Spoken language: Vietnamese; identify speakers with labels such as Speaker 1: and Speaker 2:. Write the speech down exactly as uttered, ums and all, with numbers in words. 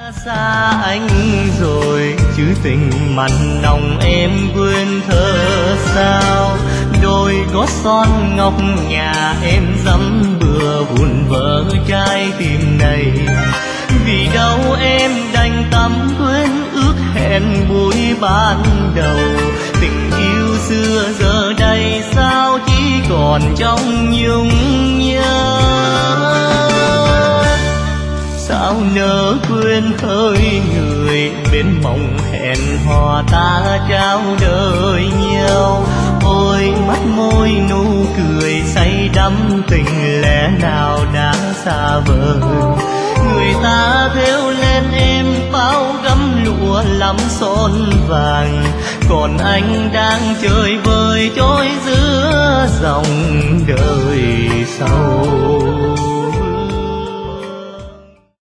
Speaker 1: Xa anh rồi chứ tình mặn nồng em quên thơ sao, đôi gót son ngọc nhà em dẫm bừa vụn vỡ trái tim này. Vì đâu em đành tâm quên ước hẹn buổi ban đầu, tình yêu xưa giờ đây sao chỉ còn trong nhung nhớ. Sao nỡ quên hơi người bên mộng hẹn hò ta trao đời nhau. Ôi mắt môi nụ cười say đắm tình lẽ nào đã xa vời. Người ta thêu lên em bao gấm lụa lắm son vàng, còn anh đang chơi vơi trôi giữa dòng đời sau.